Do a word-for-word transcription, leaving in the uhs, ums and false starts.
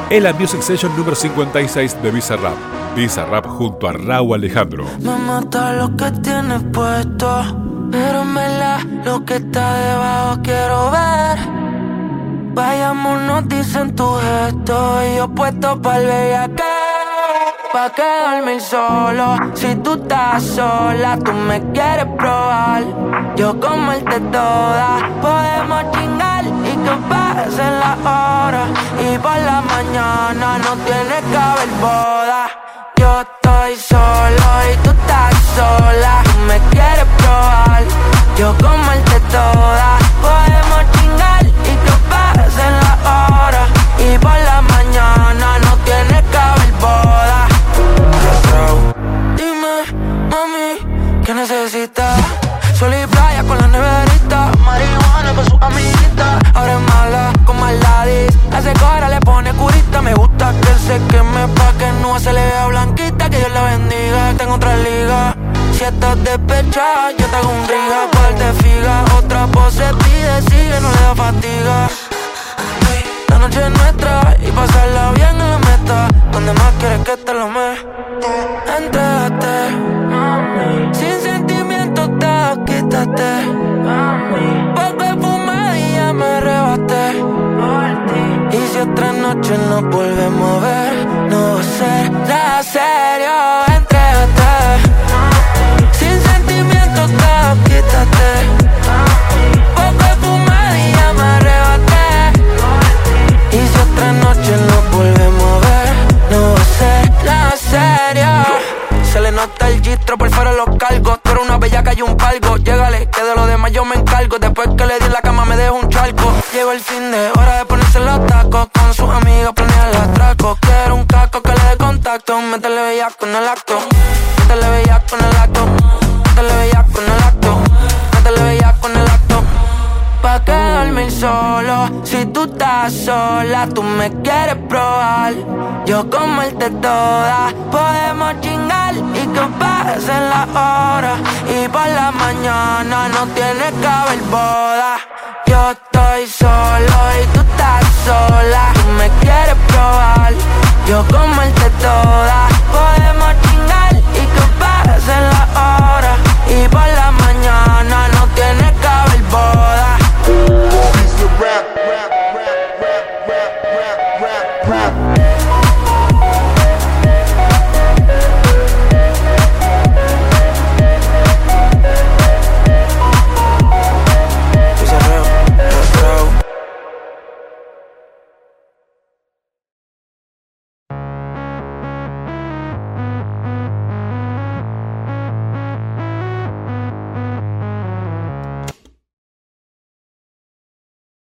en la Music Session número cincuenta y seis de Bizarrap. Bizarrap junto a Rauw Alejandro. Me mata lo que tienes puesto, pero en verdad lo que está debajo quiero ver. Vayámonos, dicen tu gesto, y yo puesto pa'l bellaqueo. Pa' que dormir solo, si tú estás sola, tú me quieres probar. Yo comerte toda, podemos chingar y que pasen las horas. Y por la mañana no tiene que haber boda. Yo estoy solo y tú estás sola, tú me quieres probar. Yo comerte toda, podemos chingar y que pasen las horas. Y por la mañana no tiene que haber boda. Dime, mami, ¿qué necesitas? Sol y playa con la neverita, marihuana con su amiguita. Ahora es mala con Maladis, hace cora, le pone curita. Me gusta que se queme pa' que no se le vea blanquita. Que Dios la bendiga, tengo otra liga. Si estás despechada, yo te hago un riga. Cual te figa, otra pose pide, sigue, no le da fatiga. La noche es nuestra y pasarla bien en la meta. Donde más quieres que te lo me entrégate, mami. Sin sentimientos te quítate, mami. Poco de fumada y ya me arrebaté. Y si otra noche nos volvemos a ver, no va a ser nada serio. Entrégate, mami. Sin sentimientos te quítate, mami. Poco de fumada y ya me arrebaté. Y si otra noche nos volvemos a ver, no va a ser nada serio. Se le nota el gistro, por fuera los cargos. Tú eres una bellaca y un palgo. Llégale, que de lo demás yo me encargo. Después que le di en la cama me dejo un charco. Llegó el fin de hora de ponerse los tacos. Con sus amigas planear el atraco. Quiero un casco que le dé contacto. Métele bellaco en el acto. Métele bellaco en el acto. Métele bellaco en el acto. Métele bellaco en el acto. Pa' que dormir solo, si tú estás sola, tú me quieres probar. Yo comerte toda, podemos chingar y que pasen las horas. Y por la mañana no tiene que haber boda. Yo estoy solo y tú estás sola, tú me quieres probar. Yo comerte toda,